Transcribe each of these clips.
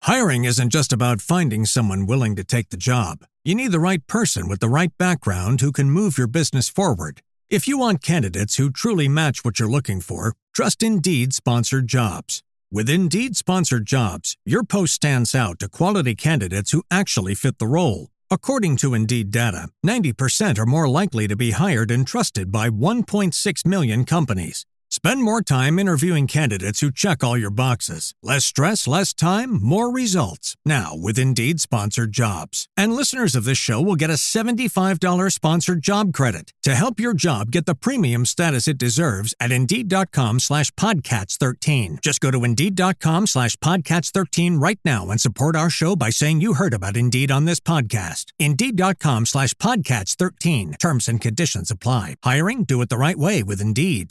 Hiring isn't just about finding someone willing to take the job. You need the right person with the right background who can move your business forward. If you want candidates who truly match what you're looking for, trust Indeed Sponsored Jobs. With Indeed Sponsored Jobs, your post stands out to quality candidates who actually fit the role. According to Indeed data, 90% are more likely to be hired and trusted by 1.6 million companies. Spend more time interviewing candidates who check all your boxes. Less stress, less time, more results. Now with Indeed Sponsored Jobs. And listeners of this show will get a $75 sponsored job credit to help your job get the premium status it deserves at Indeed.com/Podcats13. Just go to Indeed.com/Podcats13 right now and support our show by saying you heard about Indeed on this podcast. Indeed.com/Podcats13. Terms and conditions apply. Hiring? Do it the right way with Indeed.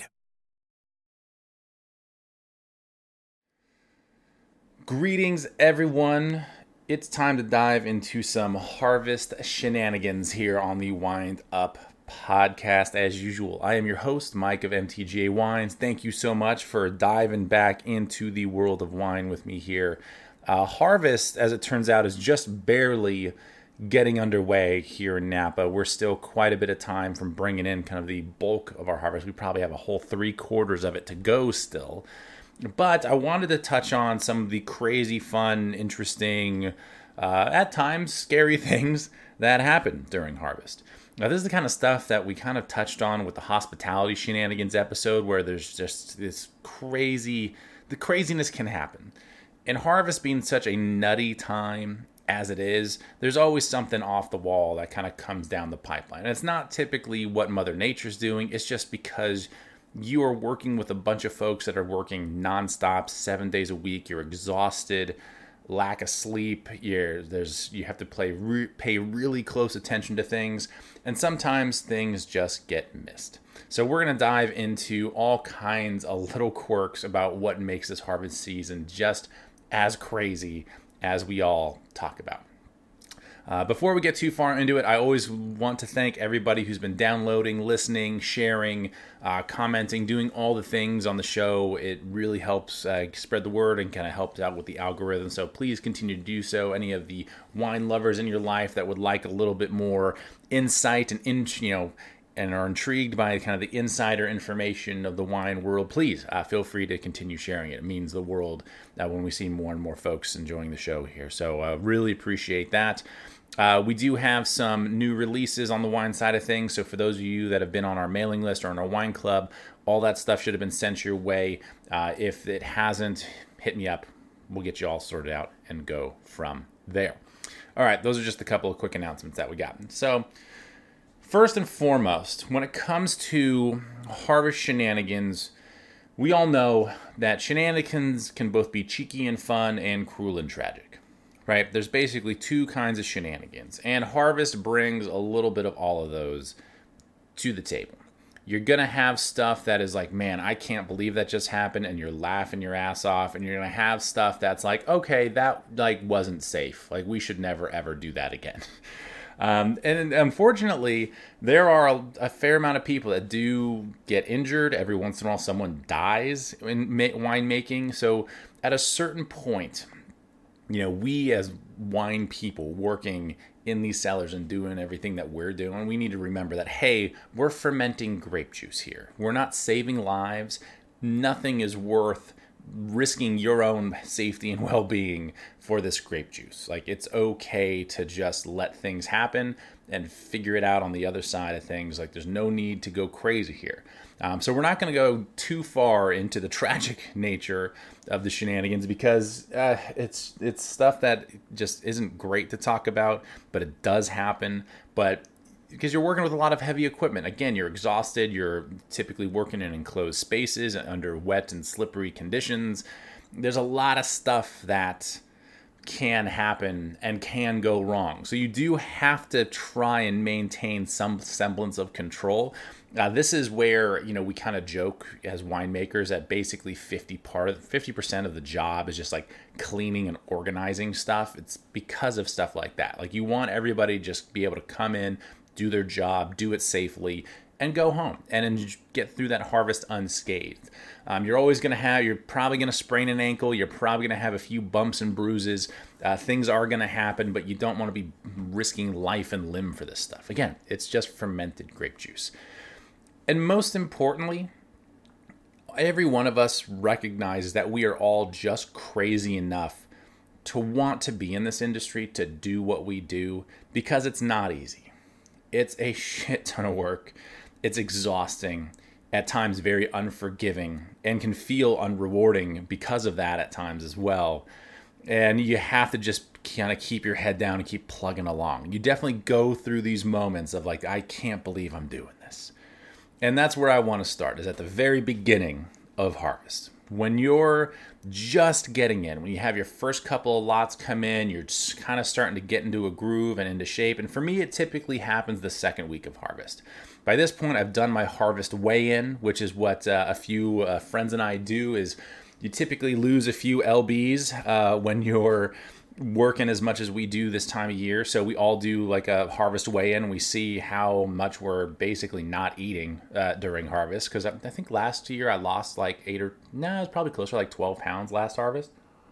Greetings, everyone. It's time to dive into some harvest shenanigans here on the Wind Up podcast. As usual, I am your host, Mike of MTGA Wines. Thank you so much for diving back into the world of wine with me here. Harvest, as it turns out, is just barely getting underway here in Napa. We're still quite a bit of time from bringing in kind of the bulk of our harvest. We probably have a whole 3/4 of it to go still. But I wanted to touch on some of the crazy, fun, interesting, at times scary things that happen during harvest. Now, this is the kind of stuff that we kind of touched on with the hospitality shenanigans episode, where there's just this the craziness can happen. And harvest being such a nutty time as it is, there's always something off the wall that kind of comes down the pipeline. And it's not typically what Mother Nature's doing. It's just because you are working with a bunch of folks that are working nonstop, 7 days a week. You're exhausted, lack of sleep. You have to pay really close attention to things, and sometimes things just get missed. So we're going to dive into all kinds of little quirks about what makes this harvest season just as crazy as we all talk about. Before we get too far into it, I always want to thank everybody who's been downloading, listening, sharing, commenting, doing all the things on the show. It really helps spread the word and kind of helps out with the algorithm. So please continue to do so. Any of the wine lovers in your life that would like a little bit more insight and are intrigued by kind of the insider information of the wine world, please feel free to continue sharing it. It means the world when we see more and more folks enjoying the show here. So really appreciate that. We do have some new releases on the wine side of things. So for those of you that have been on our mailing list or in our wine club, all that stuff should have been sent your way. If it hasn't, hit me up. We'll get you all sorted out and go from there. All right, those are just a couple of quick announcements that we got. So first and foremost, when it comes to harvest shenanigans, we all know that shenanigans can both be cheeky and fun and cruel and tragic, right? There's basically two kinds of shenanigans, and harvest brings a little bit of all of those to the table. You're going to have stuff that is like, man, I can't believe that just happened, and you're laughing your ass off, and you're going to have stuff that's like, okay, that wasn't safe. Like, we should never, ever do that again. And unfortunately, there are a fair amount of people that do get injured. Every once in a while, someone dies in winemaking. So at a certain point, we as wine people working in these cellars and doing everything that we're doing, we need to remember that, hey, we're fermenting grape juice here. We're not saving lives. Nothing is worth risking your own safety and well-being for this grape juice. Like, it's okay to just let things happen and figure it out on the other side of things. Like, there's no need to go crazy here. So we're not going to go too far into the tragic nature of the shenanigans, because it's stuff that just isn't great to talk about, but it does happen. But because you're working with a lot of heavy equipment. Again, you're exhausted. You're typically working in enclosed spaces under wet and slippery conditions. There's a lot of stuff that can happen and can go wrong. So you do have to try and maintain some semblance of control. This is where, we kind of joke as winemakers that basically 50% of the job is just like cleaning and organizing stuff. It's because of stuff like that. Like, you want everybody to just be able to come in, do their job, do it safely, and go home and get through that harvest unscathed. You're probably going to sprain an ankle. You're probably going to have a few bumps and bruises. Things are going to happen, but you don't want to be risking life and limb for this stuff. Again, it's just fermented grape juice. And most importantly, every one of us recognizes that we are all just crazy enough to want to be in this industry, to do what we do, because it's not easy. It's a shit ton of work. It's exhausting, at times very unforgiving, and can feel unrewarding because of that at times as well. And you have to just kind of keep your head down and keep plugging along. You definitely go through these moments of like, I can't believe I'm doing this. And that's where I want to start, is at the very beginning of harvest. When you're just getting in, when you have your first couple of lots come in, you're just kind of starting to get into a groove and into shape. And for me, it typically happens the second week of harvest. By this point, I've done my harvest weigh-in, which is what a few friends and I do. Is you typically lose a few lbs when you're working as much as we do this time of year. So we all do like a harvest weigh-in. We see how much we're basically not eating during harvest. Because I think last year I lost like it was probably closer to like 12 pounds last harvest.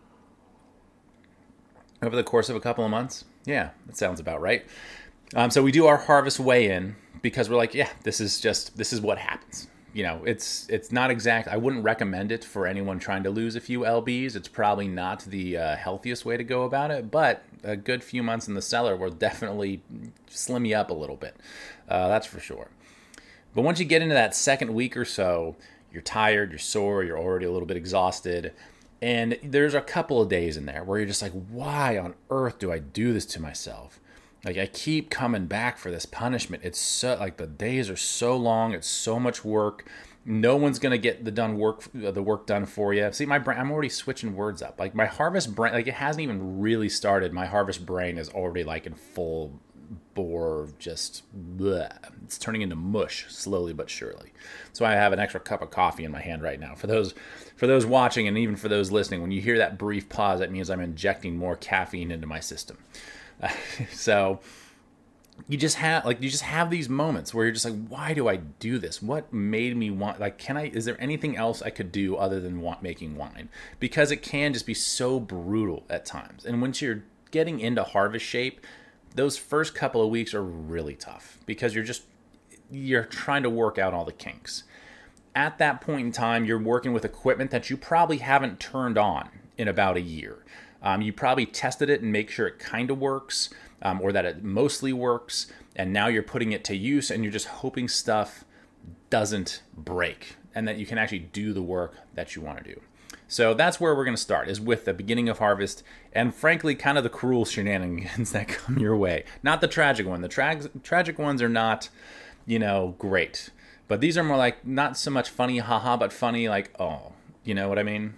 Over the course of a couple of months. Yeah, that sounds about right. So we do our harvest weigh-in because we're like, yeah, this is what happens. You know, it's not exact. I wouldn't recommend it for anyone trying to lose a few lbs. It's probably not the healthiest way to go about it, but a good few months in the cellar will definitely slim you up a little bit. That's for sure. But once you get into that second week or so, you're tired, you're sore, you're already a little bit exhausted. And there's a couple of days in there where you're just like, why on earth do I do this to myself? Like, I keep coming back for this punishment. It's so, like, the days are so long. It's so much work. No one's going to get the work done for you. See, my brain, I'm already switching words up. Like, my harvest brain, like, it hasn't even really started. My harvest brain is already, like, in full bore, just, bleh. It's turning into mush, slowly but surely. So I have an extra cup of coffee in my hand right now. For those watching and even for those listening, when you hear that brief pause, that means I'm injecting more caffeine into my system. So you just have these moments where you're just like, why do I do this? What made me want, like, is there anything else I could do other than making wine? Because it can just be so brutal at times. And once you're getting into harvest shape, those first couple of weeks are really tough because you're trying to work out all the kinks. At that point in time, you're working with equipment that you probably haven't turned on in about a year. You probably tested it and make sure it kind of works, or that it mostly works, and now you're putting it to use and you're just hoping stuff doesn't break and that you can actually do the work that you want to do. So that's where we're going to start, is with the beginning of harvest and, frankly, kind of the cruel shenanigans that come your way. Not the tragic one. The tragic ones are not, great. But these are more like not so much funny, haha, but funny like, oh, you know what I mean?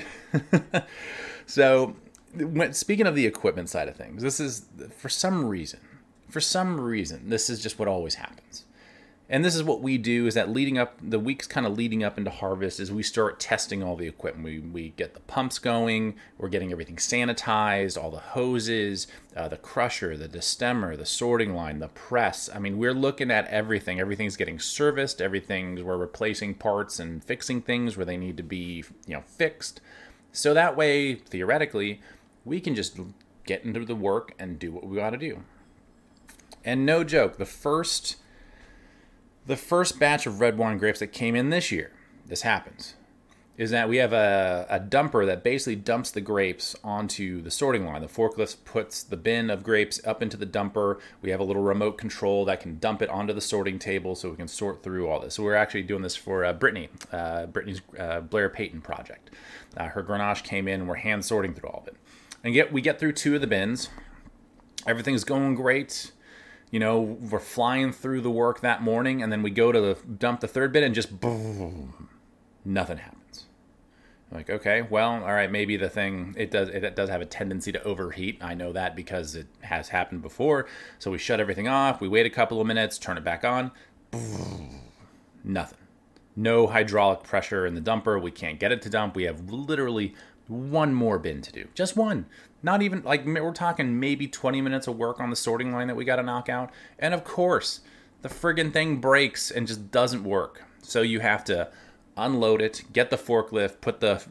So speaking of the equipment side of things, this is, for some reason, this is just what always happens. And this is what we do, is that the weeks kind of leading up into harvest is we start testing all the equipment. We get the pumps going, we're getting everything sanitized, all the hoses, the crusher, the destemmer, the sorting line, the press. I mean, we're looking at everything. Everything's getting serviced, we're replacing parts and fixing things where they need to be, fixed. So that way, theoretically, we can just get into the work and do what we got to do. And no joke, the first batch of red wine grapes that came in this year, this happens, is that we have a dumper that basically dumps the grapes onto the sorting line. The forklift puts the bin of grapes up into the dumper. We have a little remote control that can dump it onto the sorting table so we can sort through all this. So we're actually doing this for Brittany's Blair Payton project. Her Grenache came in and we're hand sorting through all of it. And we get through 2 of the bins. Everything's going great. We're flying through the work that morning, and then we go to dump the 3rd bin and just boom, nothing happens. I'm like, okay, well, all right, maybe the thing, it does have a tendency to overheat. I know that because it has happened before. So we shut everything off. We wait a couple of minutes, turn it back on. Boom, nothing. No hydraulic pressure in the dumper. We can't get it to dump. We have literally one more bin to do. Just one. Not even, like, we're talking maybe 20 minutes of work on the sorting line that we got to knock out. And of course, the friggin' thing breaks and just doesn't work. So you have to unload it, get the forklift, put the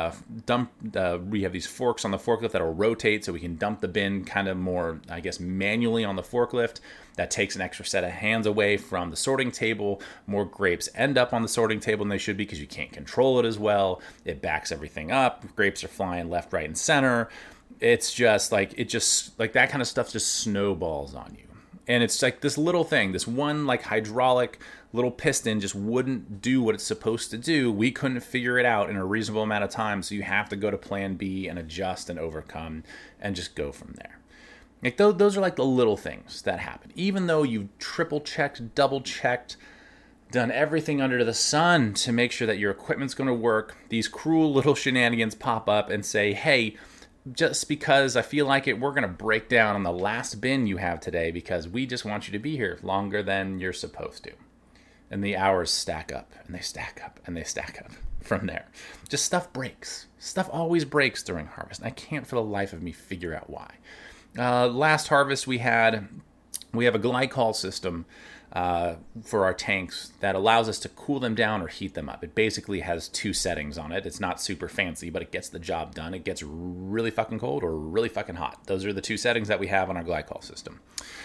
we have these forks on the forklift that'll rotate so we can dump the bin kind of more, I guess, manually on the forklift. That takes an extra set of hands away from the sorting table. More grapes end up on the sorting table than they should be because you can't control it as well. It backs everything up. Grapes are flying left, right, and center. It's just like, that kind of stuff just snowballs on you. And it's like this little thing, this one like hydraulic little piston just wouldn't do what it's supposed to do. We couldn't figure it out in a reasonable amount of time. So you have to go to plan B and adjust and overcome and just go from there. Like those are like the little things that happen. Even though you've triple checked, double checked, done everything under the sun to make sure that your equipment's going to work, these cruel little shenanigans pop up and say, hey, just because I feel like it, we're going to break down on the last bin you have today because we just want you to be here longer than you're supposed to. And the hours stack up, and they stack up, and they stack up from there. Just stuff breaks. Stuff always breaks during harvest, and I can't for the life of me figure out why. Last harvest we have a glycol system for our tanks that allows us to cool them down or heat them up. It basically has two settings on it. It's not super fancy, but it gets the job done. It gets really fucking cold or really fucking hot. Those are the two settings that we have on our glycol system.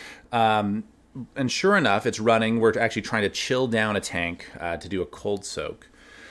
And sure enough, it's running. We're actually trying to chill down a tank to do a cold soak.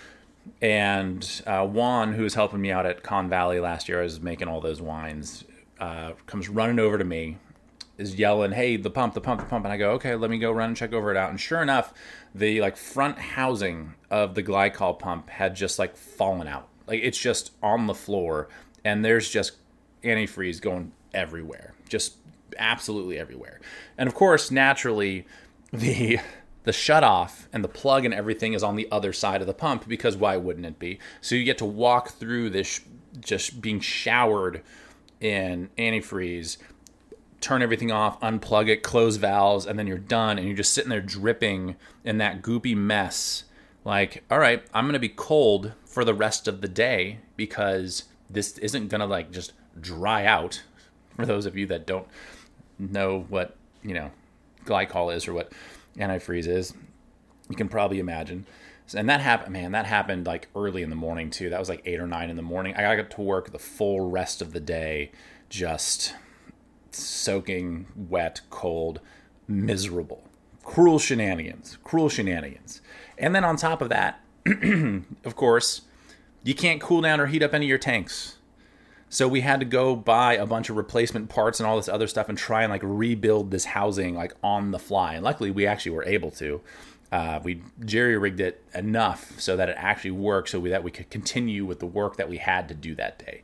And Juan, who was helping me out at Con Valley last year, I was making all those wines, comes running over to me, is yelling, hey, the pump. And I go, okay, let me go run and check over it out. And sure enough, the like front housing of the glycol pump had just like fallen out. Like it's just on the floor, and there's just antifreeze going everywhere. Just absolutely everywhere. And of course, naturally, the shutoff and the plug and everything is on the other side of the pump because why wouldn't it be? So you get to walk through this just being showered in antifreeze, turn everything off, unplug it, close valves, and then you're done, and you're just sitting there dripping in that goopy mess. Like, all right, I'm going to be cold for the rest of the day because this isn't going to like just dry out. For those of you that don't know what, glycol is or what antifreeze is, you can probably imagine. And that happened like early in the morning too. That was like 8 or 9 in the morning. I got to work the full rest of the day just soaking wet, cold, miserable. Cruel shenanigans. And then on top of that, of course, you can't cool down or heat up any of your tanks. So we had to go buy a bunch of replacement parts and all this other stuff and try and like rebuild this housing like on the fly. And luckily we actually were able to. We jerry-rigged it enough so that it actually worked so that we could continue with the work that we had to do that day.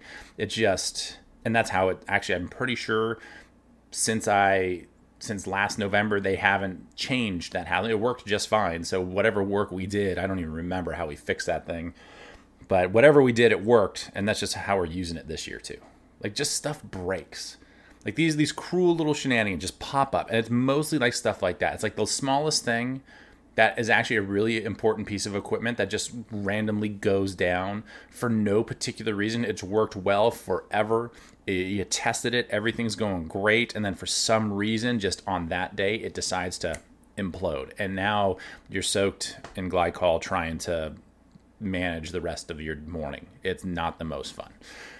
And that's how it actually, I'm pretty sure since last November, they haven't changed that housing. It worked just fine. So whatever work we did, I don't even remember how we fixed that thing. But whatever we did, it worked, and that's just how we're using it this year too. Like just stuff breaks. Like these cruel little shenanigans just pop up, and it's mostly like stuff like that. It's like the smallest thing that is actually a really important piece of equipment that just randomly goes down for no particular reason. It's worked well forever. You tested it, everything's going great, and then for some reason, just on that day, it decides to implode. And now you're soaked in glycol trying to manage the rest of your morning. It's not the most fun.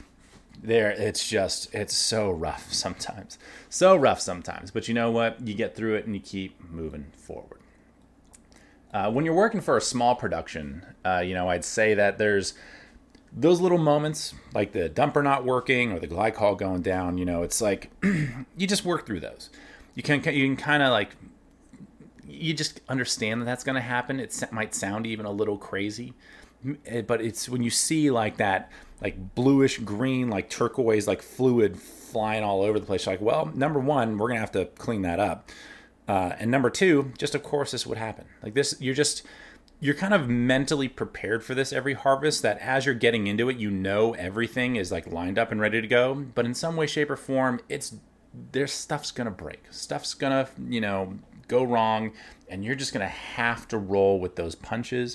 It's so rough sometimes. But you know what? You get through it and you keep moving forward. When you're working for a small production, I'd say that there's those little moments, like the dumper not working or the glycol going down. It's like you just work through those. You can kind of like, you just understand that that's going to happen. It might sound even a little crazy, but it's when you see like that, like bluish green, like turquoise, like fluid flying all over the place. You're like, well, number one, we're going to have to clean that up. And number two, just of course this would happen. Like this, you're kind of mentally prepared for this every harvest, that as you're getting into it, everything is like lined up and ready to go. But in some way, shape, or form, there's stuff's going to break. Stuff's going to, go wrong, and you're just going to have to roll with those punches.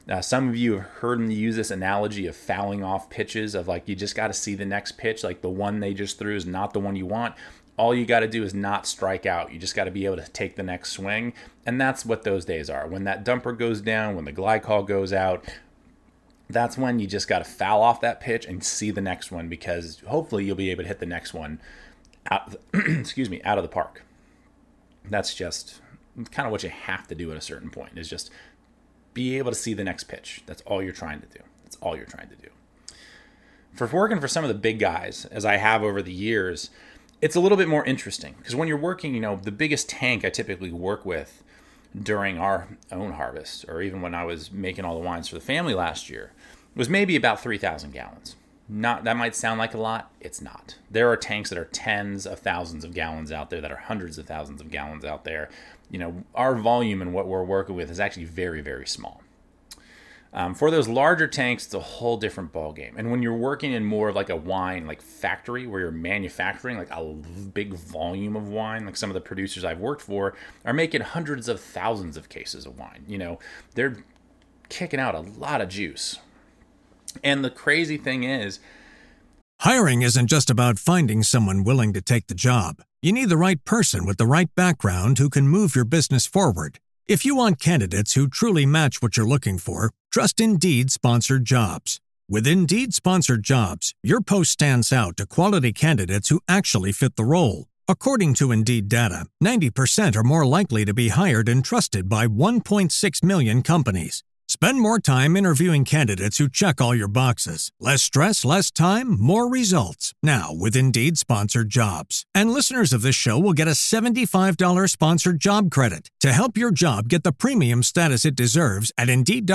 Some of you have heard me use this analogy of fouling off pitches, of like, you just got to see the next pitch, like the one they just threw is not the one you want. All you got to do is not strike out. You just got to be able to take the next swing. And that's what those days are. When that dumper goes down, when the glide call goes out, that's when you just got to foul off that pitch and see the next one, because hopefully you'll be able to hit the next one out, out of the park. That's just kind of what you have to do at a certain point, is just be able to see the next pitch. That's all you're trying to do. That's all you're trying to do. For working for some of the big guys, as I have over the years, it's a little bit more interesting, because when you're working, the biggest tank I typically work with during our own harvest, or even when I was making all the wines for the family last year, was maybe about 3,000 gallons. That might sound like a lot. It's not. There are tanks that are tens of thousands of gallons out there, that are hundreds of thousands of gallons out there. Our volume and what we're working with is actually very, very small. For those larger tanks, it's a whole different ballgame. And when you're working in more of like a wine like factory, where you're manufacturing like a big volume of wine, like some of the producers I've worked for are making hundreds of thousands of cases of wine. They're kicking out a lot of juice. And the crazy thing is, hiring isn't just about finding someone willing to take the job. You need the right person with the right background who can move your business forward. If you want candidates who truly match what you're looking for, trust Indeed Sponsored Jobs. With Indeed Sponsored Jobs, your post stands out to quality candidates who actually fit the role. According to Indeed data, 90% are more likely to be hired and trusted by 1.6 million companies. Spend more time interviewing candidates who check all your boxes. Less stress, less time, more results. Now with Indeed Sponsored Jobs. And listeners of this show will get a $75 sponsored job credit to help your job get the premium status it deserves at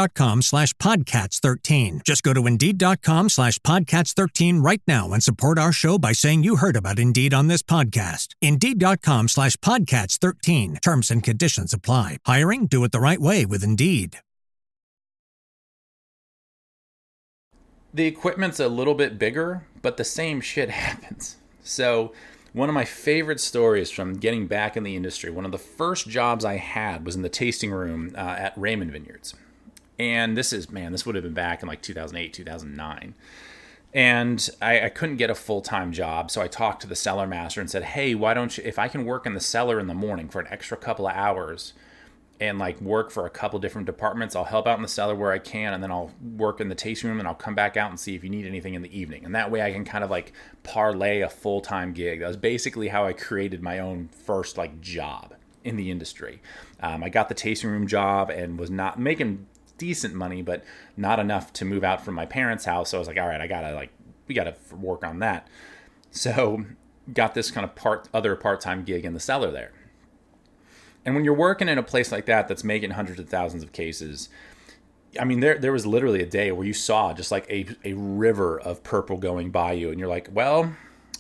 Indeed.com/Podcats13. Just go to Indeed.com/Podcats13 right now and support our show by saying you heard about Indeed on this podcast. Indeed.com/Podcats13. Terms and conditions apply. Hiring? Do it the right way with Indeed. The equipment's a little bit bigger, but the same shit happens. So one of my favorite stories from getting back in the industry, one of the first jobs I had was in the tasting room at Raymond Vineyards. And this would have been back in like 2008, 2009. And I couldn't get a full-time job, so I talked to the cellar master and said, hey, why don't you, if I can work in the cellar in the morning for an extra couple of hours and like work for a couple different departments, I'll help out in the cellar where I can, and then I'll work in the tasting room, and I'll come back out and see if you need anything in the evening. And that way I can kind of like parlay a full-time gig. That was basically how I created my own first like job in the industry. I got the tasting room job and was not making decent money, but not enough to move out from my parents' house. So I was like, all right, we gotta work on that. So got this kind of part-time gig in the cellar there. And when you're working in a place like that that's making hundreds of thousands of cases, I mean, there was literally a day where you saw just like a river of purple going by you, and you're like, well,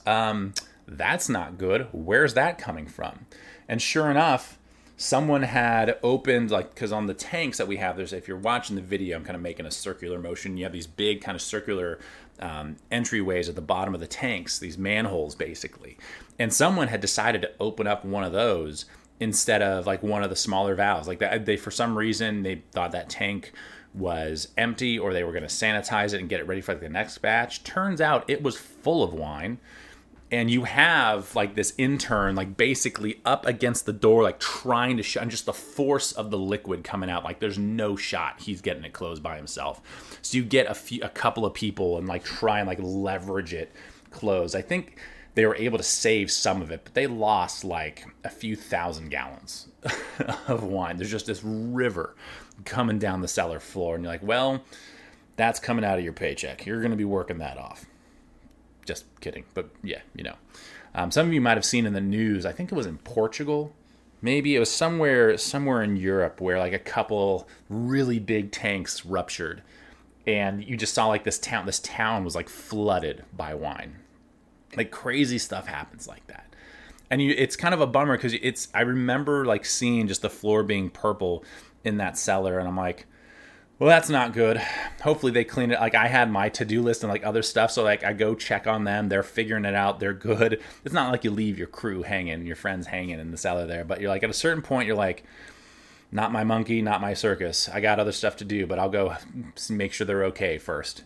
that's not good. Where's that coming from? And sure enough, someone had opened, like, because on the tanks that we have, if you're watching the video, I'm kind of making a circular motion. You have these big kind of circular entryways at the bottom of the tanks, these manholes basically. And someone had decided to open up one of those instead of like one of the smaller valves. Like that, for some reason, they thought that tank was empty, or they were going to sanitize it and get it ready for like the next batch. Turns out it was full of wine. And you have like this intern like basically up against the door, like trying to shut, and just the force of the liquid coming out, like there's no shot he's getting it closed by himself. So you get a couple of people and like try and like leverage it closed. I think they were able to save some of it, but they lost like a few thousand gallons of wine. There's just this river coming down the cellar floor, and you're like, well, that's coming out of your paycheck. You're going to be working that off. Just kidding. But yeah, some of you might have seen in the news, I think it was in Portugal, maybe it was somewhere in Europe, where like a couple really big tanks ruptured, and you just saw like this town was like flooded by wine. Like crazy stuff happens like that. And it's kind of a bummer, because I remember like seeing just the floor being purple in that cellar, and I'm like, well, that's not good. Hopefully they clean it. Like I had my to-do list and like other stuff, so like I go check on them. They're figuring it out. They're good. It's not like you leave your crew hanging, your friends hanging in the cellar there, but you're like, at a certain point, you're like, Not my monkey, not my circus. I got other stuff to do, but I'll go make sure they're okay first.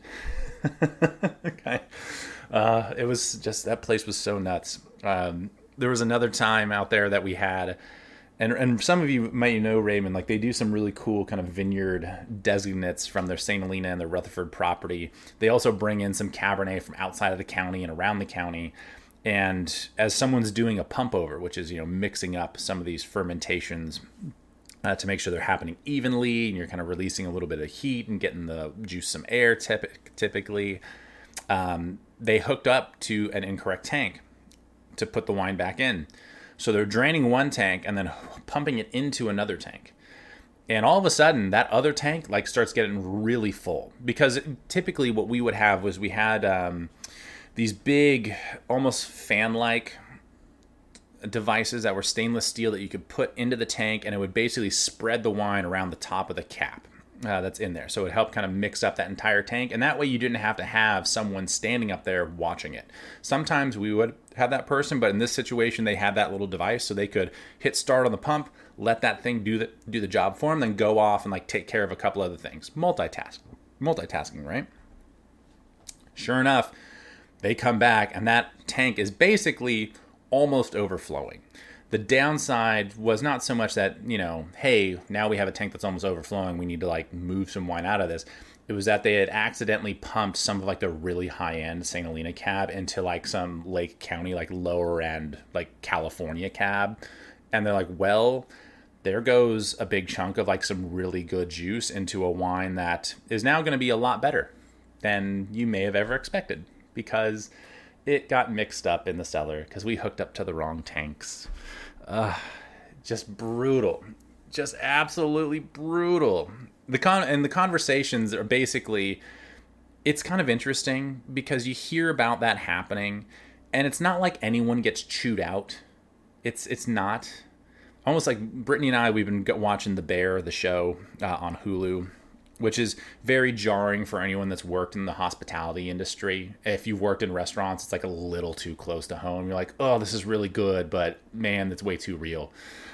Okay. It was just, that place was so nuts. There was another time out there that we had, and some of you might know Raymond, like they do some really cool kind of vineyard designates from their St. Helena and their Rutherford property. They also bring in some Cabernet from outside of the county and around the county. And as someone's doing a pump over, which is, mixing up some of these fermentations to make sure they're happening evenly, and you're kind of releasing a little bit of heat and getting the juice some air typically, they hooked up to an incorrect tank to put the wine back in. So they're draining one tank and then pumping it into another tank. And all of a sudden, that other tank like starts getting really full. Because typically what we would have was we had these big, almost fan-like devices that were stainless steel that you could put into the tank, and it would basically spread the wine around the top of the cap that's in there. So it helped kind of mix up that entire tank, and that way you didn't have to have someone standing up there watching it. Sometimes we would have that person, but in this situation they had that little device so they could hit start on the pump, let that thing do the job for them, then go off and like take care of a couple other things. Multitasking, right? Sure enough, they come back and that tank is basically almost overflowing. The downside was not so much that, hey, now we have a tank that's almost overflowing, we need to like move some wine out of this. It was that they had accidentally pumped some of like the really high-end St. Helena cab into like some Lake County, like lower end, like California cab. And they're like, well, there goes a big chunk of like some really good juice into a wine that is now going to be a lot better than you may have ever expected, because it got mixed up in the cellar because we hooked up to the wrong tanks. Just brutal. Just absolutely brutal. The conversations are basically, it's kind of interesting because you hear about that happening, and it's not like anyone gets chewed out. It's not. Almost like Brittany and I, we've been watching The Bear, the show on Hulu, which is very jarring for anyone that's worked in the hospitality industry. If you've worked in restaurants, it's like a little too close to home. You're like, oh, this is really good, but man, that's way too real.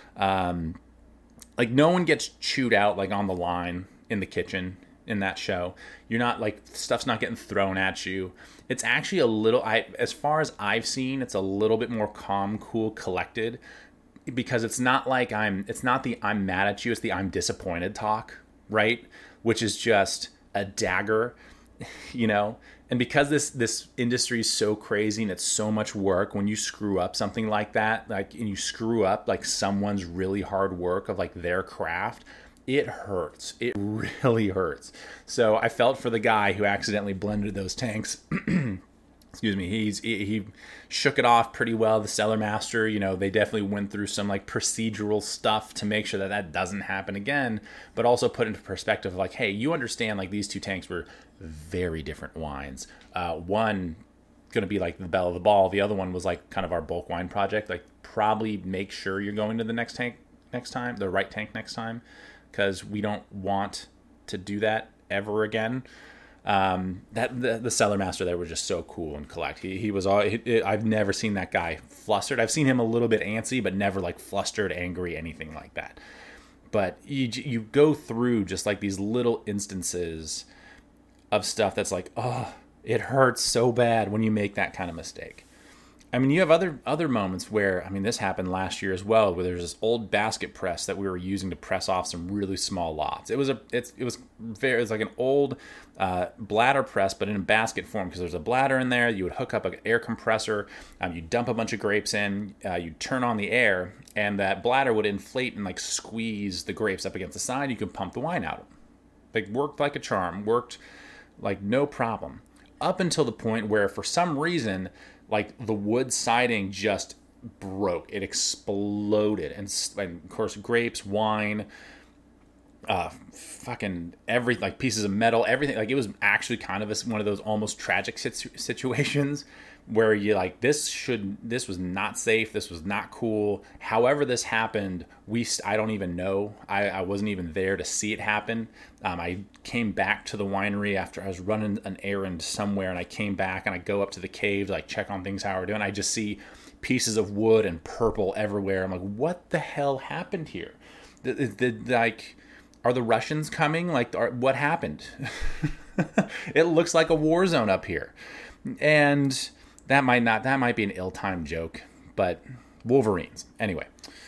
Like no one gets chewed out like on the line in the kitchen in that show. You're not like, stuff's not getting thrown at you. It's actually a little, as far as I've seen, it's a little bit more calm, cool, collected, because it's not like it's not the I'm mad at you, it's the I'm disappointed talk, right? Which is just a dagger, And because this industry is so crazy and it's so much work, when you screw up something like that, and you screw up like someone's really hard work of like their craft, it hurts. It really hurts. So I felt for the guy who accidentally blended those tanks. Excuse me. He shook it off pretty well. The cellar master, they definitely went through some like procedural stuff to make sure that doesn't happen again, but also put into perspective like, hey, you understand like these two tanks were very different wines. One going to be like the belle of the ball. The other one was like kind of our bulk wine project. Like probably make sure you're going to the next tank next time, the right tank next time, because we don't want to do that ever again. The cellar master there was just so cool and collect. He was all, I've never seen that guy flustered. I've seen him a little bit antsy, but never like flustered, angry, anything like that. But you go through just like these little instances of stuff that's like, oh, it hurts so bad when you make that kind of mistake. I mean, you have other moments where, I mean, this happened last year as well, where there's this old basket press that we were using to press off some really small lots. It was like an old bladder press, but in a basket form, because there's a bladder in there. You would hook up an air compressor, you dump a bunch of grapes in, you turn on the air, and that bladder would inflate and like squeeze the grapes up against the side. You could pump the wine out. Like worked like a charm, worked like no problem. Up until the point where, for some reason, like the wood siding just broke. It exploded. And of course, grapes, wine, fucking everything, like pieces of metal, everything. Like it was actually kind of one of those almost tragic situations where you like, this was not safe. This was not cool. However this happened, I don't even know. I wasn't even there to see it happen. I came back to the winery after I was running an errand somewhere, and I came back and I go up to the cave to like check on things, how we're doing. I just see pieces of wood and purple everywhere. I'm like, what the hell happened here? Like, are the Russians coming? Like, what happened? It looks like a war zone up here. And that might be an ill-timed joke, but Wolverines. Anyway,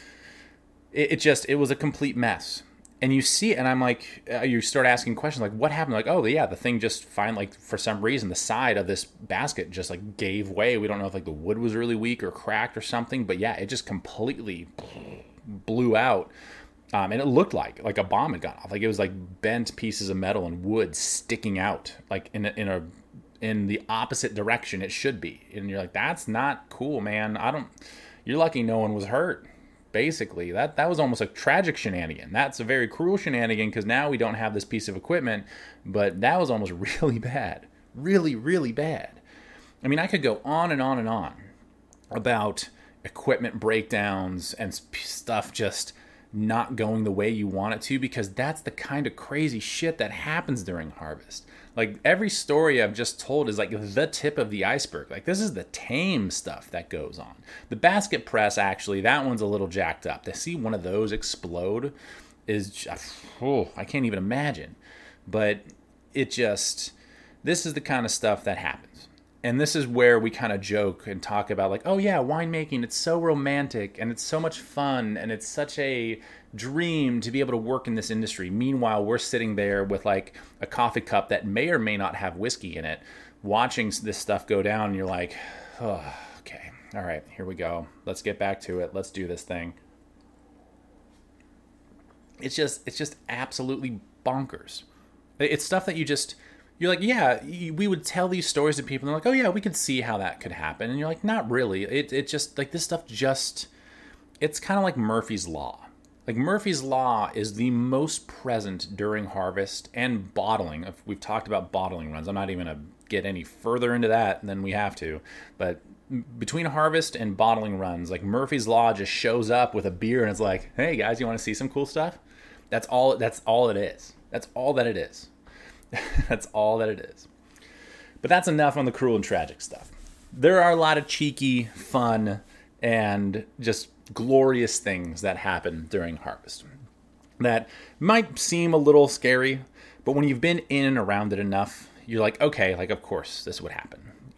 it was a complete mess. And you see it, and I'm like, you start asking questions like, what happened? Like, oh yeah, the thing just finally, like, for some reason, the side of this basket just like gave way. We don't know if like the wood was really weak or cracked or something, but yeah, it just completely blew out. And it looked like a bomb had gone off. Like it was like bent pieces of metal and wood sticking out, like in the opposite direction it should be. And you're like, that's not cool, man. You're lucky no one was hurt. Basically, that was almost a tragic shenanigan. That's a very cruel shenanigan because now we don't have this piece of equipment, but that was almost really bad. Really, really bad. I mean, I could go on and on and on about equipment breakdowns and stuff just not going the way you want it to, because that's the kind of crazy shit that happens during harvest. Like every story I've just told is like the tip of the iceberg. Like this is the tame stuff that goes on. The basket press, actually, that one's a little jacked up. To see one of those explode is just, I can't even imagine. But this is the kind of stuff that happens. And this is where we kind of joke and talk about like, oh yeah, winemaking, it's so romantic and it's so much fun and it's such a dream to be able to work in this industry. Meanwhile, we're sitting there with like a coffee cup that may or may not have whiskey in it, watching this stuff go down, and you're like, oh, okay, all right, here we go. Let's get back to it. Let's do this thing. It's just absolutely bonkers. It's stuff that you're like, yeah, we would tell these stories to people, and they're like, oh yeah, we could see how that could happen. And you're like, not really. It just, like, this stuff it's kind of like Murphy's Law. Like, Murphy's Law is the most present during harvest and bottling. We've talked about bottling runs. I'm not even going to get any further into that than we have to. But between harvest and bottling runs, like, Murphy's Law just shows up with a beer, and it's like, hey, guys, you want to see some cool stuff? That's all it is. That's all that it is. That's all that it is. But that's enough on the cruel and tragic stuff. There are a lot of cheeky, fun, and just glorious things that happen during harvest that might seem a little scary, but when you've been in and around it enough, you're like, okay, like, of course this would happen.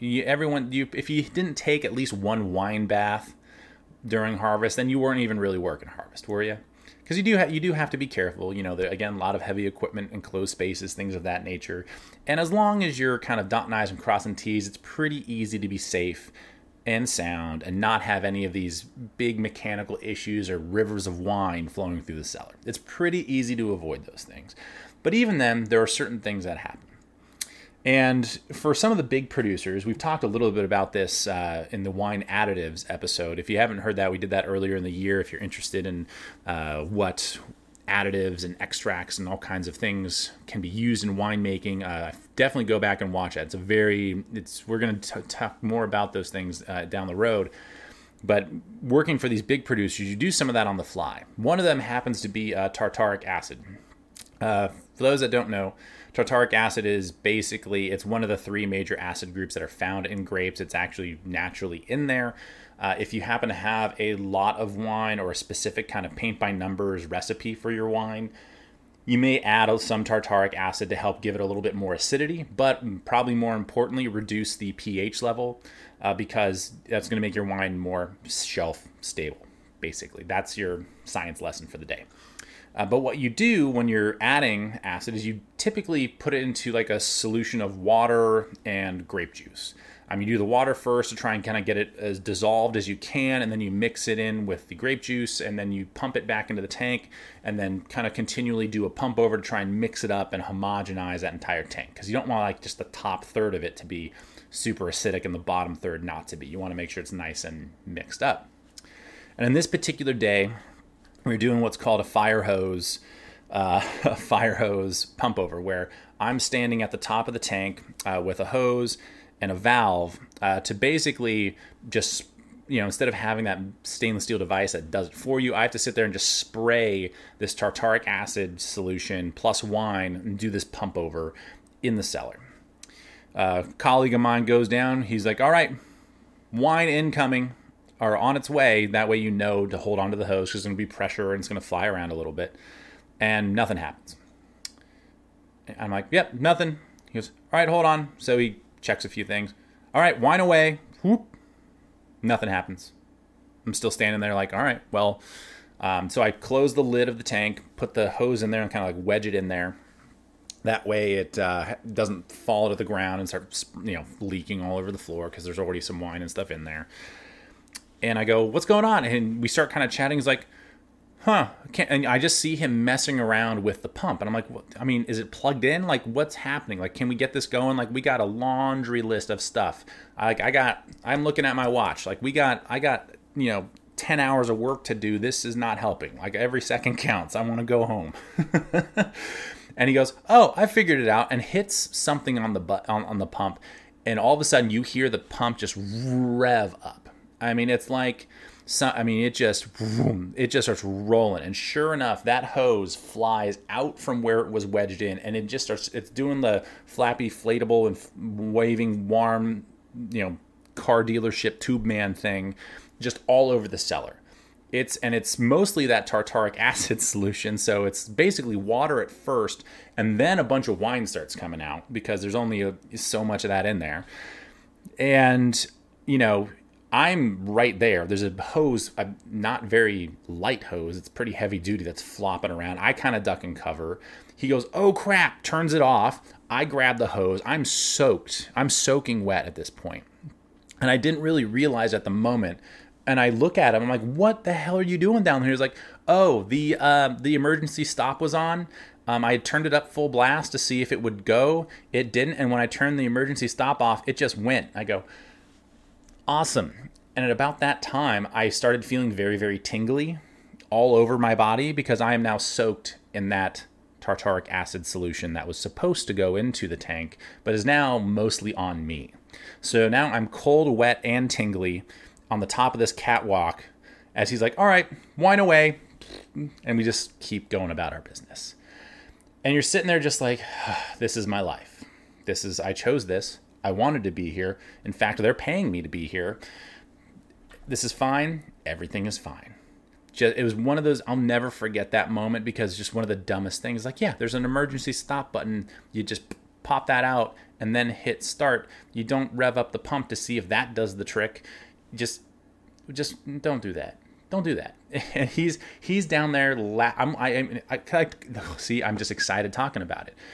If you didn't take at least one wine bath during harvest, then you weren't even really working harvest, were you? Because you do have to be careful. You know, again, a lot of heavy equipment, enclosed spaces, things of that nature. And as long as you're kind of dotting I's and crossing T's, it's pretty easy to be safe and sound and not have any of these big mechanical issues or rivers of wine flowing through the cellar. It's pretty easy to avoid those things. But even then, there are certain things that happen. And for some of the big producers, we've talked a little bit about this in the wine additives episode. If you haven't heard that, we did that earlier in the year. If you're interested in what additives and extracts and all kinds of things can be used in winemaking, definitely go back and watch that. We're going to talk more about those things down the road. But working for these big producers, you do some of that on the fly. One of them happens to be tartaric acid. For those that don't know, tartaric acid is basically, it's one of the three major acid groups that are found in grapes. It's actually naturally in there. If you happen to have a lot of wine or a specific kind of paint by numbers recipe for your wine, you may add some tartaric acid to help give it a little bit more acidity, but probably more importantly, reduce the pH level because that's going to make your wine more shelf stable, basically. That's your science lesson for the day. But what you do when you're adding acid is you typically put it into like a solution of water and grape juice. You do the water first to try and kind of get it as dissolved as you can, and then you mix it in with the grape juice, and then you pump it back into the tank, and then kind of continually do a pump over to try and mix it up and homogenize that entire tank. Because you don't want like just the top third of it to be super acidic and the bottom third not to be. You want to make sure it's nice and mixed up. And in this particular day, we're doing what's called a fire hose pump over, where I'm standing at the top of the tank with a hose and a valve to basically just, instead of having that stainless steel device that does it for you, I have to sit there and just spray this tartaric acid solution plus wine and do this pump over in the cellar. A colleague of mine goes down. He's like, all right, wine incoming. are on its way. That way, to hold onto the hose because there's going to be pressure and it's going to fly around a little bit. And nothing happens. I'm like, yep, nothing. He goes, all right, hold on. So he checks a few things. All right, wind away. Whoop. Nothing happens. I'm still standing there like, all right, well. So I close the lid of the tank, put the hose in there and kind of like wedge it in there. That way it doesn't fall to the ground and start, leaking all over the floor because there's already some wine and stuff in there. And I go, what's going on? And we start kind of chatting. He's like, and I just see him messing around with the pump. And I'm like, what? I mean, is it plugged in? Like, what's happening? Like, can we get this going? Like, we got a laundry list of stuff. I'm looking at my watch. Like, I got 10 hours of work to do. This is not helping. Like, every second counts. I want to go home. And he goes, oh, I figured it out, and hits something on the pump. And all of a sudden you hear the pump just rev up. I mean, it's like, it just starts rolling. And sure enough, that hose flies out from where it was wedged in, and it just starts, it's doing the flappy, inflatable, and waving warm, car dealership tube man thing just all over the cellar. It's mostly that tartaric acid solution, so it's basically water at first, and then a bunch of wine starts coming out because there's only so much of that in there. And, I'm right there. There's a hose, a not very light hose. It's pretty heavy duty that's flopping around. I kind of duck and cover. He goes, oh crap, turns it off. I grab the hose. I'm soaked. I'm soaking wet at this point. And I didn't really realize at the moment. And I look at him. I'm like, what the hell are you doing down here? He's like, oh, the emergency stop was on. I had turned it up full blast to see if it would go. It didn't. And when I turned the emergency stop off, it just went. I go, awesome. And at about that time, I started feeling very, very tingly all over my body because I am now soaked in that tartaric acid solution that was supposed to go into the tank, but is now mostly on me. So now I'm cold, wet, and tingly on the top of this catwalk as he's like, all right, wine away. And we just keep going about our business. And you're sitting there just like, this is my life. I chose this. I wanted to be here. In fact, they're paying me to be here. This is fine. Everything is fine. It was one of those, I'll never forget that moment because it's just one of the dumbest things. Like, yeah, there's an emergency stop button. You just pop that out and then hit start. You don't rev up the pump to see if that does the trick. Just don't do that. Don't do that. And he's down there. See, I'm just excited talking about it.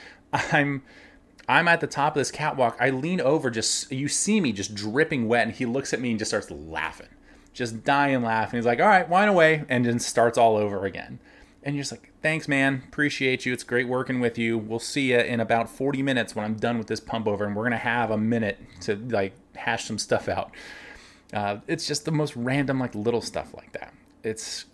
I'm at the top of this catwalk. I lean over, you see me just dripping wet, and he looks at me and just starts laughing, just dying laughing. He's like, all right, wine away, and then starts all over again. And you're just like, thanks, man. Appreciate you. It's great working with you. We'll see you in about 40 minutes when I'm done with this pump over, and we're going to have a minute to like hash some stuff out. It's just the most random, like little stuff like that. It's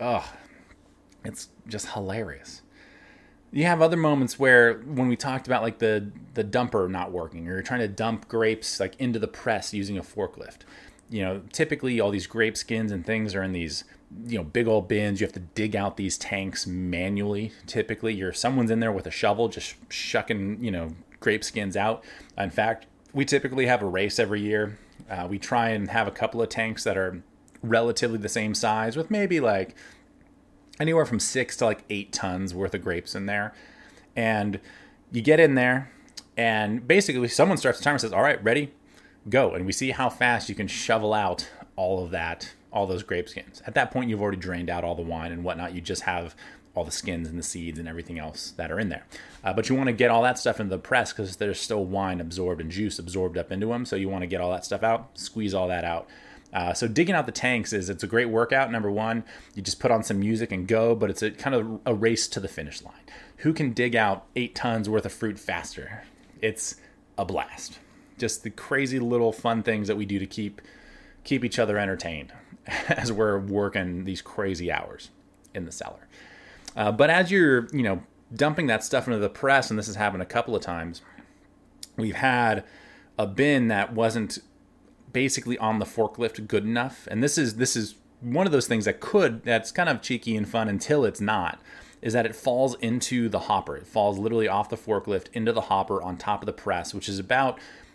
just hilarious. You have other moments where when we talked about like the dumper not working, or you're trying to dump grapes like into the press using a forklift. Typically all these grape skins and things are in these, big old bins. You have to dig out these tanks manually. Typically someone's in there with a shovel just shucking, grape skins out. In fact, we typically have a race every year. We try and have a couple of tanks that are relatively the same size with maybe like anywhere from 6 to like 8 tons worth of grapes in there. And you get in there and basically someone starts the timer and says, all right, ready, go. And we see how fast you can shovel out all those grape skins. At that point, you've already drained out all the wine and whatnot. You just have all the skins and the seeds and everything else that are in there. But you want to get all that stuff into the press because there's still wine absorbed and juice absorbed up into them. So you want to get all that stuff out, squeeze all that out. So digging out the tanks it's a great workout. Number one, you just put on some music and go, but it's a kind of a race to the finish line. Who can dig out 8 tons worth of fruit faster? It's a blast. Just the crazy little fun things that we do to keep each other entertained as we're working these crazy hours in the cellar. But as you're, dumping that stuff into the press, and this has happened a couple of times, we've had a bin that wasn't basically on the forklift good enough. And this is one of those things that's kind of cheeky and fun until it's not, is that it falls into the hopper. It falls literally off the forklift into the hopper on top of the press, which is about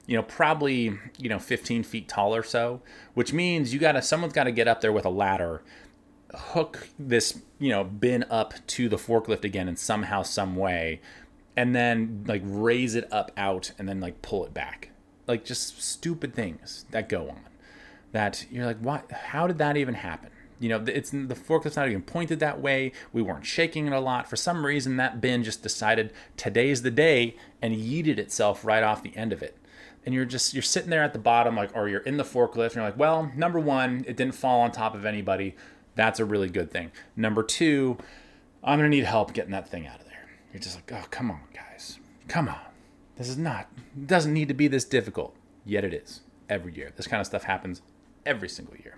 probably, 15 feet tall or so, which means someone's got to get up there with a ladder, hook this, bin up to the forklift again in somehow, some way, and then like raise it up out and then like pull it back. Like just stupid things that go on that you're like, what? How did that even happen? It's the forklift's not even pointed that way. We weren't shaking it a lot. For some reason, that bin just decided today's the day and yeeted itself right off the end of it. And you're sitting there at the bottom, like, or you're in the forklift and you're like, well, number one, it didn't fall on top of anybody. That's a really good thing. Number two, I'm going to need help getting that thing out of there. You're just like, oh, come on, guys. Come on. It doesn't need to be this difficult. Yet it is every year. This kind of stuff happens every single year.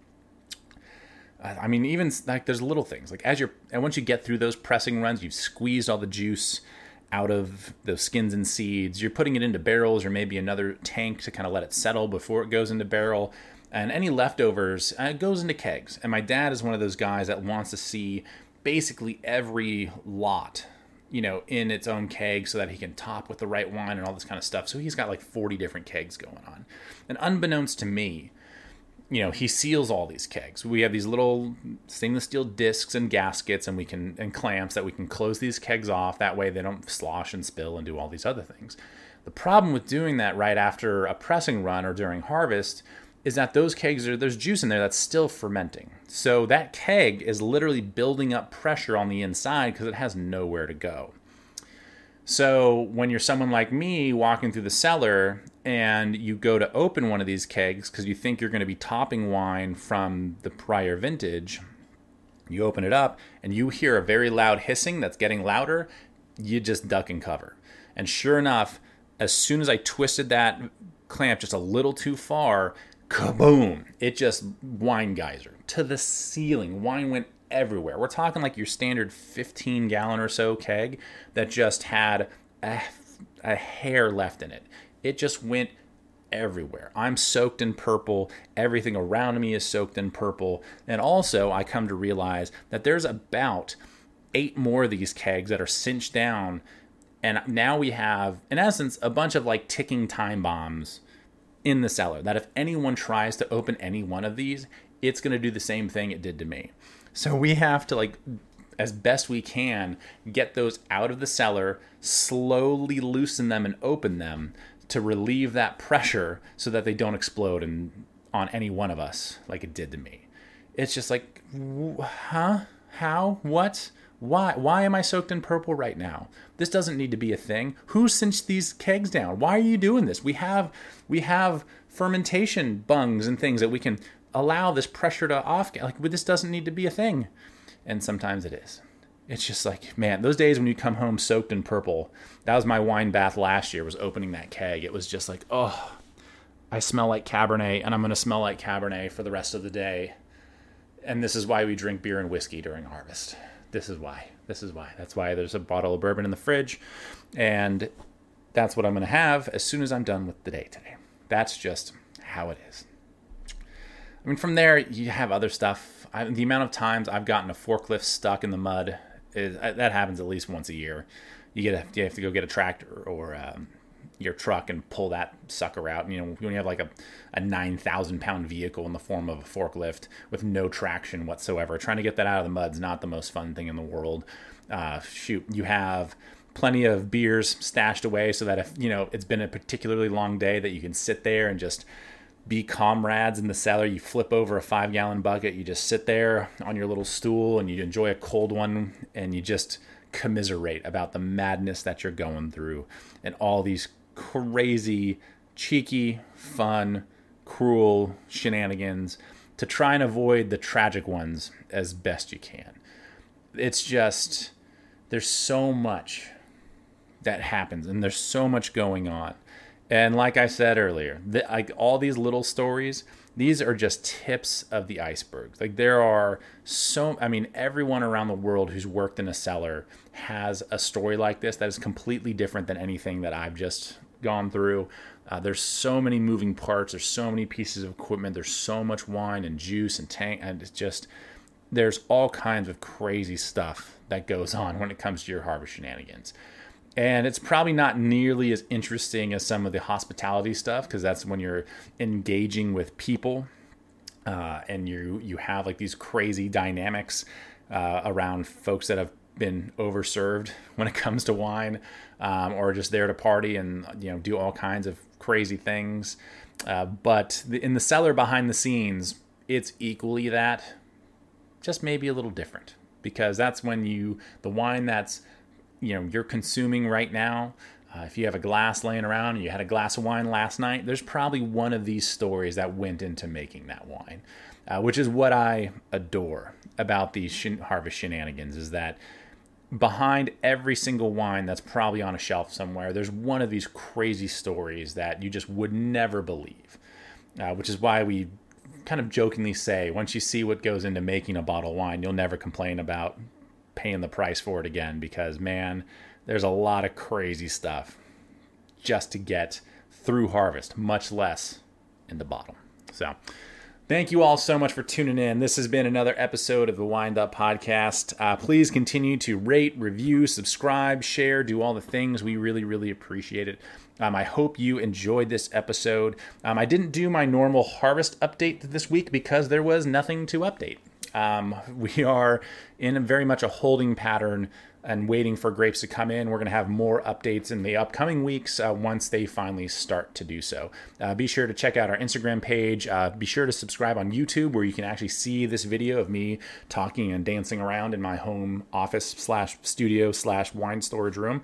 I mean, even like there's little things like and once you get through those pressing runs, you've squeezed all the juice out of those skins and seeds. You're putting it into barrels or maybe another tank to kind of let it settle before it goes into barrel. And any leftovers, it goes into kegs. And my dad is one of those guys that wants to see basically every lot, in its own keg so that he can top with the right wine and all this kind of stuff. So he's got like 40 different kegs going on. And unbeknownst to me, he seals all these kegs. We have these little stainless steel discs and gaskets and clamps that we can close these kegs off. That way they don't slosh and spill and do all these other things. The problem with doing that right after a pressing run or during harvest is that those kegs there's juice in there that's still fermenting. So that keg is literally building up pressure on the inside because it has nowhere to go. So when you're someone like me walking through the cellar and you go to open one of these kegs because you think you're going to be topping wine from the prior vintage, you open it up and you hear a very loud hissing that's getting louder, you just duck and cover. And sure enough, as soon as I twisted that clamp just a little too far, kaboom, it just wine geyser to the ceiling. Wine went everywhere. We're talking like your standard 15-gallon or so keg that just had a hair left in it. It just went everywhere. I'm soaked in purple. Everything around me is soaked in purple. And also, I come to realize that there's about 8 more of these kegs that are cinched down. And now we have, in essence, a bunch of like ticking time bombs in the cellar that if anyone tries to open any one of these, it's going to do the same thing it did to me. So we have to, like, as best we can, get those out of the cellar, slowly loosen them and open them to relieve that pressure so that they don't explode on any one of us like it did to me. It's just like, huh? How? What? Why? Why am I soaked in purple right now? This doesn't need to be a thing. Who cinched these kegs down? Why are you doing this? We have fermentation bungs and things that we can allow this pressure to off. Like, this doesn't need to be a thing. And sometimes it is. It's just like, man, those days when you come home soaked in purple, that was my wine bath last year, was opening that keg. It was just like, oh, I smell like Cabernet, and I'm going to smell like Cabernet for the rest of the day. And this is why we drink beer and whiskey during harvest. This is why. That's why there's a bottle of bourbon in the fridge. And that's what I'm going to have as soon as I'm done with the day today. That's just how it is. I mean, from there, you have other stuff. The amount of times I've gotten a forklift stuck in the mud, that happens at least once a year. You have to go get a tractor or your truck and pull that sucker out. When you have like a 9,000-pound vehicle in the form of a forklift with no traction whatsoever, trying to get that out of the mud is not the most fun thing in the world. You have plenty of beers stashed away so that if it's been a particularly long day, that you can sit there and just be comrades in the cellar. You flip over a 5-gallon bucket, you just sit there on your little stool and you enjoy a cold one, and you just commiserate about the madness that you're going through and all these crazy, cheeky, fun, cruel shenanigans to try and avoid the tragic ones as best you can. It's just, there's so much that happens and there's so much going on. And like I said earlier, all these little stories, these are just tips of the iceberg. Like there are everyone around the world who's worked in a cellar has a story like this that is completely different than anything that I've just gone through. There's so many moving parts. There's so many pieces of equipment. There's so much wine and juice and tank. And it's just, there's all kinds of crazy stuff that goes on when it comes to your harvest shenanigans. And it's probably not nearly as interesting as some of the hospitality stuff, because that's when you're engaging with people and you have like these crazy dynamics around folks that have been overserved when it comes to wine, or just there to party and do all kinds of crazy things. But in the cellar behind the scenes, it's equally that, just maybe a little different, because that's when the wine that's you're consuming right now. If you have a glass laying around and you had a glass of wine last night, there's probably one of these stories that went into making that wine, which is what I adore about these harvest shenanigans, is that behind every single wine that's probably on a shelf somewhere, there's one of these crazy stories that you just would never believe, which is why we kind of jokingly say, once you see what goes into making a bottle of wine, you'll never complain about paying the price for it again, because man, there's a lot of crazy stuff just to get through harvest, much less in the bottle. So thank you all so much for tuning in. This has been another episode of the Wind Up Podcast. Please continue to rate, review, subscribe, share, do all the things. We really, really appreciate it. I hope you enjoyed this episode. I didn't do my normal harvest update this week because there was nothing to update. We are in very much a holding pattern and waiting for grapes to come in. We're going to have more updates in the upcoming weeks once they finally start to do so. Be sure to check out our Instagram page. Be sure to subscribe on YouTube, where you can actually see this video of me talking and dancing around in my home office / studio / wine storage room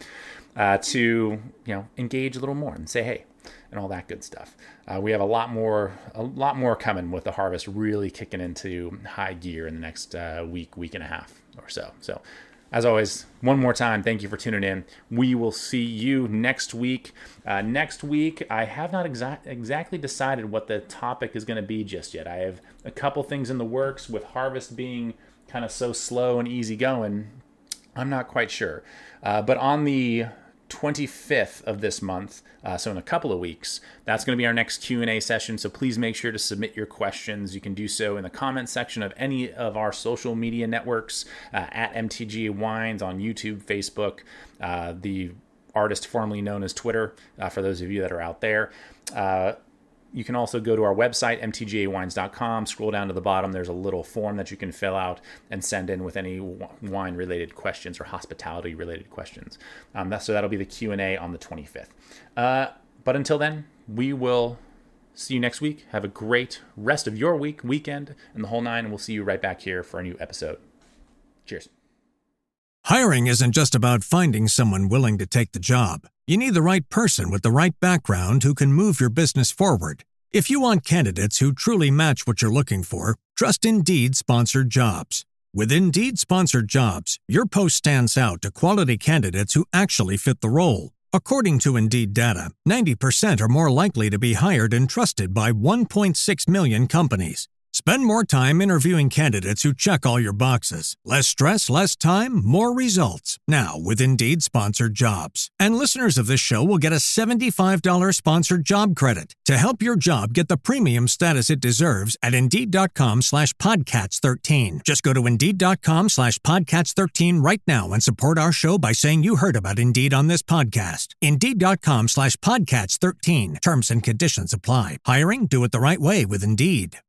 to engage a little more and say hey and all that good stuff. We have a lot more coming with the harvest really kicking into high gear in the next week and a half or so. So as always, one more time, thank you for tuning in. We will see you next week. Next week, I have not exactly decided what the topic is going to be just yet. I have a couple things in the works. With harvest being kind of so slow and easy going, I'm not quite sure. But on the 25th of this month, so in a couple of weeks, that's going to be our next Q&A session. So please make sure to submit your questions. You can do so in the comment section of any of our social media networks, at MTGA Wines on YouTube, Facebook, the artist formerly known as Twitter, for those of you that are out there. You can also go to our website, mtgawines.com, scroll down to the bottom. There's a little form that you can fill out and send in with any wine-related questions or hospitality-related questions. So that'll be the Q&A on the 25th. But until then, we will see you next week. Have a great rest of your week, weekend, and the whole nine, and we'll see you right back here for a new episode. Cheers. Hiring isn't just about finding someone willing to take the job. You need the right person with the right background who can move your business forward. If you want candidates who truly match what you're looking for, trust Indeed Sponsored Jobs. With Indeed Sponsored Jobs, your post stands out to quality candidates who actually fit the role. According to Indeed data, 90% are more likely to be hired and trusted by 1.6 million companies. Spend more time interviewing candidates who check all your boxes. Less stress, less time, more results. Now with Indeed Sponsored Jobs. And listeners of this show will get a $75 sponsored job credit to help your job get the premium status it deserves at Indeed.com/Podcats13. Just go to Indeed.com/Podcats13 right now and support our show by saying you heard about Indeed on this podcast. Indeed.com/Podcats13. Terms and conditions apply. Hiring? Do it the right way with Indeed.